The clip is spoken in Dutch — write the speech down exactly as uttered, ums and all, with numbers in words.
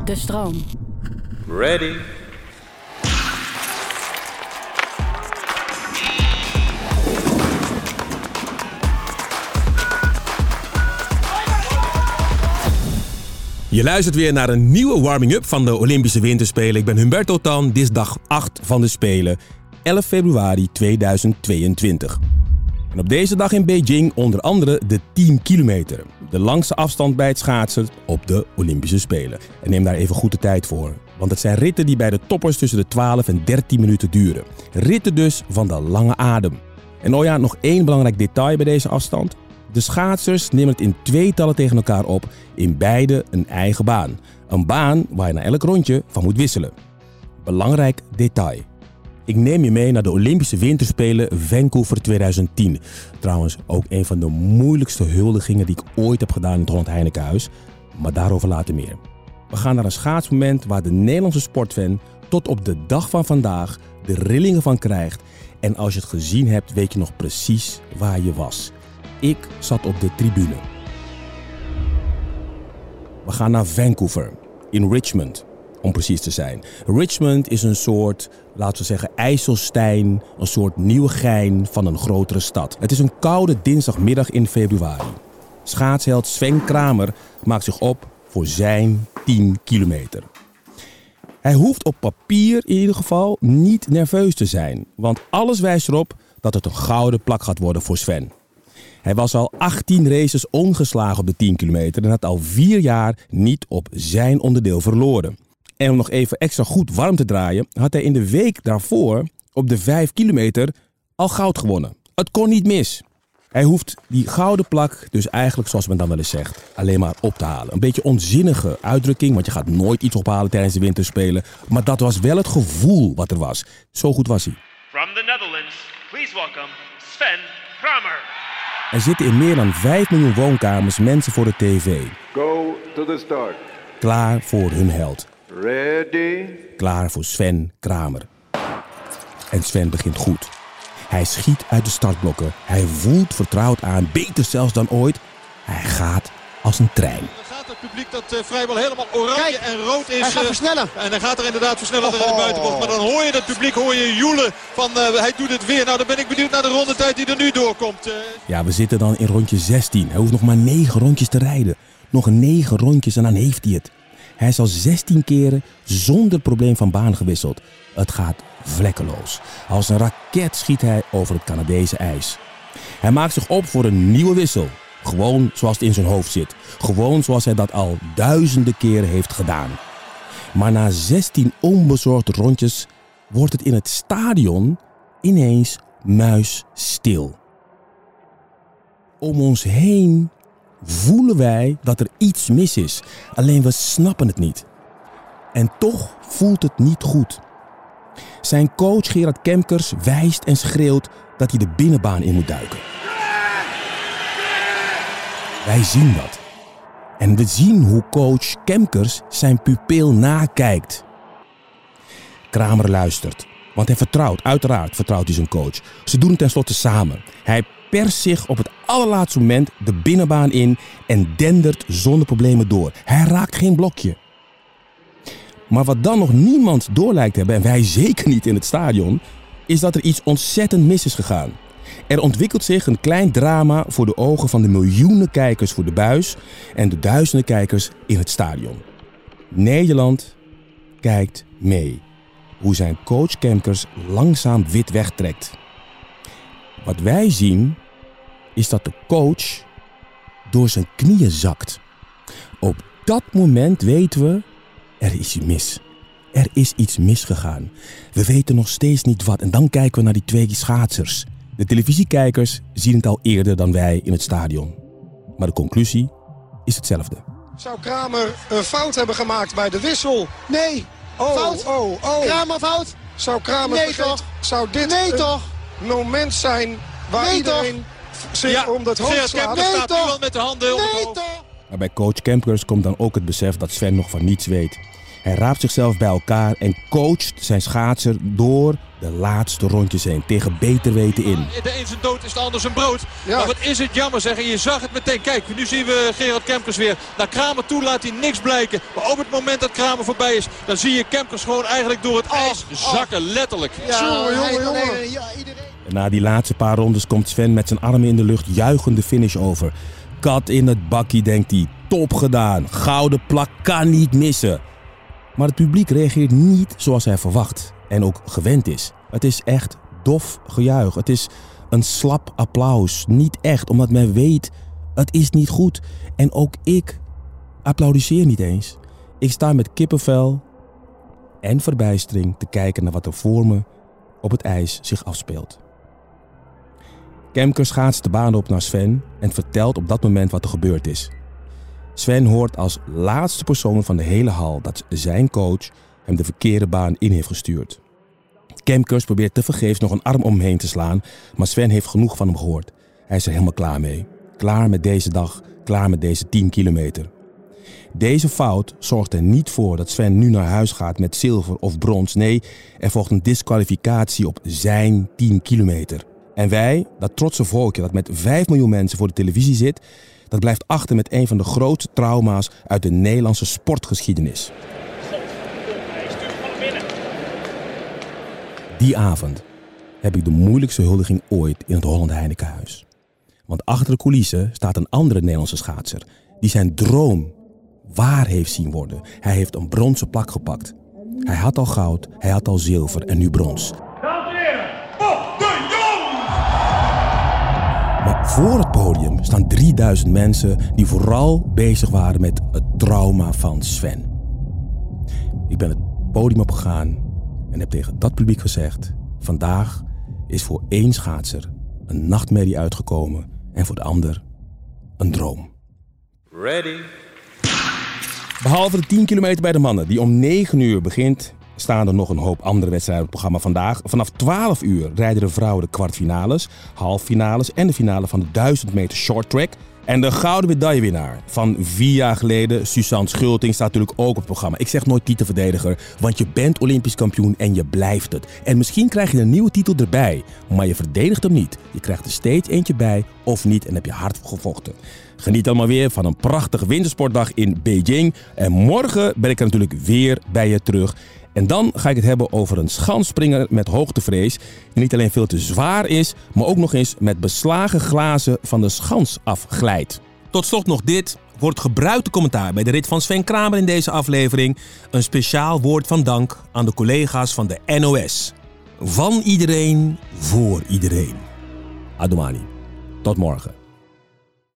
De stroom. Ready. Je luistert weer naar een nieuwe warming-up van de Olympische Winterspelen. Ik ben Humberto Tan, dit is dag acht van de Spelen, elf februari tweeduizend tweeëntwintig. En op deze dag in Beijing onder andere de tien kilometer. De langste afstand bij het schaatsen op de Olympische Spelen. En neem daar even goed de tijd voor. Want het zijn ritten die bij de toppers tussen de twaalf en dertien minuten duren. Ritten dus van de lange adem. En oh ja, nog één belangrijk detail bij deze afstand. De schaatsers nemen het in tweetallen tegen elkaar op, in beide een eigen baan. Een baan waar je na elk rondje van moet wisselen. Belangrijk detail. Ik neem je mee naar de Olympische Winterspelen Vancouver tweeduizend tien. Trouwens ook een van de moeilijkste huldigingen die ik ooit heb gedaan in het Holland Heinekenhuis. Maar daarover later meer. We gaan naar een schaatsmoment waar de Nederlandse sportfan tot op de dag van vandaag de rillingen van krijgt. En als je het gezien hebt, weet je nog precies waar je was. Ik zat op de tribune. We gaan naar Vancouver, in Richmond, om precies te zijn. Richmond is een soort, laten we zeggen, IJsselstein, een soort Nieuwegein van een grotere stad. Het is een koude dinsdagmiddag in februari. Schaatsheld Sven Kramer maakt zich op voor zijn tien kilometer. Hij hoeft op papier in ieder geval niet nerveus te zijn, want alles wijst erop dat het een gouden plak gaat worden voor Sven. Hij was al achttien races ongeslagen op de tien kilometer en had al vier jaar niet op zijn onderdeel verloren. En om nog even extra goed warm te draaien, had hij in de week daarvoor op de vijf kilometer al goud gewonnen. Het kon niet mis. Hij hoeft die gouden plak dus eigenlijk, zoals men dan wel eens zegt, alleen maar op te halen. Een beetje onzinnige uitdrukking, want je gaat nooit iets ophalen tijdens de winterspelen. Maar dat was wel het gevoel wat er was. Zo goed was hij. From the Netherlands, please welcome Sven Kramer. Er zitten in meer dan vijf miljoen woonkamers mensen voor de tv. Go to the start. Klaar voor hun held. Ready. Klaar voor Sven Kramer. En Sven begint goed. Hij schiet uit de startblokken. Hij voelt vertrouwd aan, beter zelfs dan ooit. Hij gaat als een trein. Dan gaat het publiek dat uh, vrijwel helemaal oranje Kijk, en rood is. Hij gaat uh, versnellen. En hij gaat er inderdaad versnellen oh, in de buitenbocht. Maar dan hoor je het publiek, hoor je joelen van uh, hij doet het weer. Nou, dan ben ik benieuwd naar de rondetijd die er nu doorkomt. Uh. Ja, we zitten dan in rondje zestien. Hij hoeft nog maar negen rondjes te rijden. Nog negen rondjes en dan heeft hij het. Hij is al zestien keren zonder probleem van baan gewisseld. Het gaat vlekkeloos. Als een raket schiet hij over het Canadese ijs. Hij maakt zich op voor een nieuwe wissel. Gewoon zoals het in zijn hoofd zit. Gewoon zoals hij dat al duizenden keren heeft gedaan. Maar na zestien onbezorgde rondjes wordt het in het stadion ineens muisstil. Om ons heen voelen wij dat er iets mis is. Alleen we snappen het niet. En toch voelt het niet goed. Zijn coach Gerard Kemkers wijst en schreeuwt dat hij de binnenbaan in moet duiken. Wij zien dat. En we zien hoe coach Kemkers zijn pupil nakijkt. Kramer luistert, want hij vertrouwt, uiteraard vertrouwt hij zijn coach. Ze doen het tenslotte samen. Hij perst zich op het allerlaatste moment de binnenbaan in en dendert zonder problemen door. Hij raakt geen blokje. Maar wat dan nog niemand door lijkt te hebben, en wij zeker niet in het stadion, is dat er iets ontzettend mis is gegaan. Er ontwikkelt zich een klein drama voor de ogen van de miljoenen kijkers voor de buis en de duizenden kijkers in het stadion. Nederland kijkt mee hoe zijn coach Kemkers langzaam wit wegtrekt. Wat wij zien is dat de coach door zijn knieën zakt. Op dat moment weten we, er is iets mis. Er is iets misgegaan. We weten nog steeds niet wat en dan kijken we naar die twee schaatsers. De televisiekijkers zien het al eerder dan wij in het stadion. Maar de conclusie is hetzelfde. Zou Kramer een fout hebben gemaakt bij de wissel? Nee. Oh, fout. Oh, oh. Kramer fout? Zou Kramer nee, vergeten? toch? Zou dit nee, een toch? moment zijn waar nee, iedereen toch? zich ja, om dat hoofd slaat? Nee, staat toch? met de handen nee, omhoog. toch? Maar bij coach Kemkers komt dan ook het besef dat Sven nog van niets weet. Hij raapt zichzelf bij elkaar en coacht zijn schaatser door de laatste rondjes heen. Tegen beter weten in. De een zijn dood is de ander zijn brood. Ja. Maar wat is het jammer zeg. En je zag het meteen. Kijk, nu zien we Gerard Kemkers weer. Naar Kramer toe laat hij niks blijken. Maar op het moment dat Kramer voorbij is, dan zie je Kemkers gewoon eigenlijk door het ijs zakken. Letterlijk. Ja, jongen, jongen, jongen. En na die laatste paar rondes komt Sven met zijn armen in de lucht juichend de finish over. Kat in het bakkie, denkt hij. Top gedaan. Gouden plak kan niet missen. Maar het publiek reageert niet zoals hij verwacht en ook gewend is. Het is echt dof gejuich. Het is een slap applaus. Niet echt, omdat men weet, het is niet goed. En ook ik applaudisseer niet eens. Ik sta met kippenvel en verbijstering te kijken naar wat er voor me op het ijs zich afspeelt. Kemkers schaatst de baan op naar Sven en vertelt op dat moment wat er gebeurd is. Sven hoort als laatste persoon van de hele hal dat zijn coach hem de verkeerde baan in heeft gestuurd. Kemkers probeert tevergeefs nog een arm om hem heen te slaan, maar Sven heeft genoeg van hem gehoord. Hij is er helemaal klaar mee. Klaar met deze dag, klaar met deze tien kilometer. Deze fout zorgt er niet voor dat Sven nu naar huis gaat met zilver of brons. Nee, er volgt een disqualificatie op zijn tien kilometer. En wij, dat trotse volkje dat met vijf miljoen mensen voor de televisie zit, dat blijft achter met een van de grootste trauma's uit de Nederlandse sportgeschiedenis. Die avond heb ik de moeilijkste huldiging ooit in het Holland Heinekenhuis. Want achter de coulissen staat een andere Nederlandse schaatser die zijn droom waar heeft zien worden. Hij heeft een bronzen plak gepakt. Hij had al goud, hij had al zilver en nu brons. Maar voor het podium staan drieduizend mensen die vooral bezig waren met het trauma van Sven. Ik ben het podium opgegaan en heb tegen dat publiek gezegd: vandaag is voor één schaatser een nachtmerrie uitgekomen en voor de ander een droom. Ready. Behalve de tien kilometer bij de mannen, die om negen uur begint, staan er nog een hoop andere wedstrijden op het programma vandaag. Vanaf twaalf uur rijden de vrouwen de kwartfinales, halffinales en de finale van de duizend meter short track. En de gouden medaillewinnaar van vier jaar geleden, Suzanne Schulting, staat natuurlijk ook op het programma. Ik zeg nooit titelverdediger, want je bent Olympisch kampioen en je blijft het. En misschien krijg je een nieuwe titel erbij, maar je verdedigt hem niet. Je krijgt er steeds eentje bij of niet en heb je hard gevochten. Geniet allemaal weer van een prachtige wintersportdag in Beijing. En morgen ben ik er natuurlijk weer bij je terug. En dan ga ik het hebben over een schansspringer met hoogtevrees die niet alleen veel te zwaar is, maar ook nog eens met beslagen glazen van de schans afglijdt. Tot slot nog dit. Voor het gebruikte commentaar bij de rit van Sven Kramer in deze aflevering een speciaal woord van dank aan de collega's van de N O S. Van iedereen, voor iedereen. Adomani. Tot morgen.